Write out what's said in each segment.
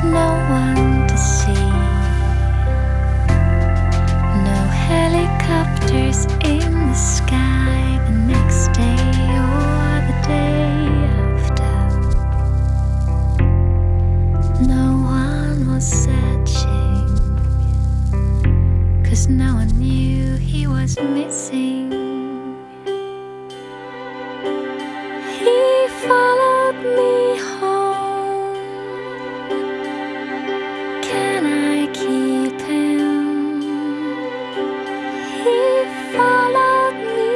no one to see, no helicopters in the sky the next day or the day after. No one was searching, 'cause no one knew he was missing. He followed me home. Can I keep him? He followed me.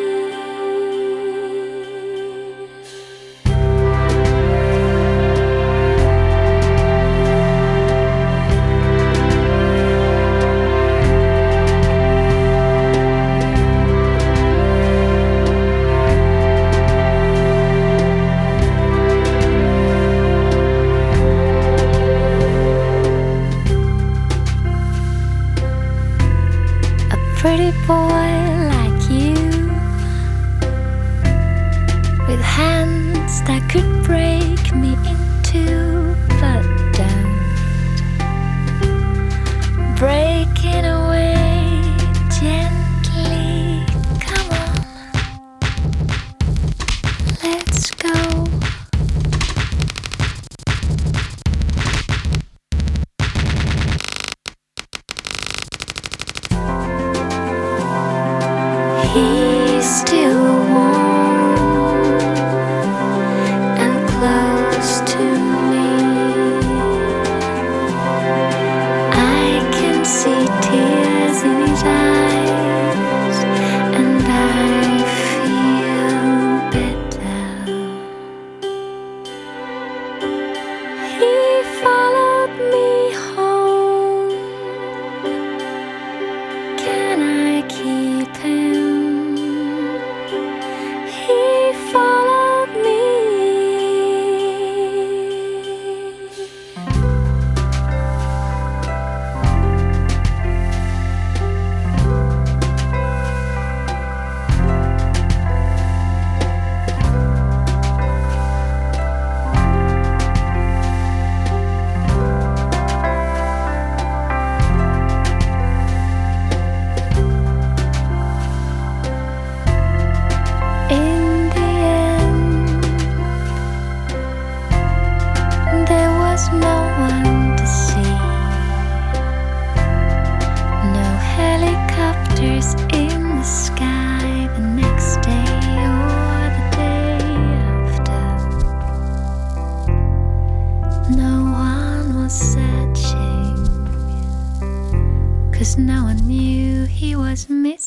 Pretty boy like you, with hands that could break me in two, but don't break it away gently. Come on, let's go. He's still warm and close to me. I can see tears in his eyes, and I feel better. He followed me home. Can I keep him? He followed me. In the end, there was no one to see, no helicopters in the sky the next day or the day after. No one was searching, 'cause no one knew he was missing.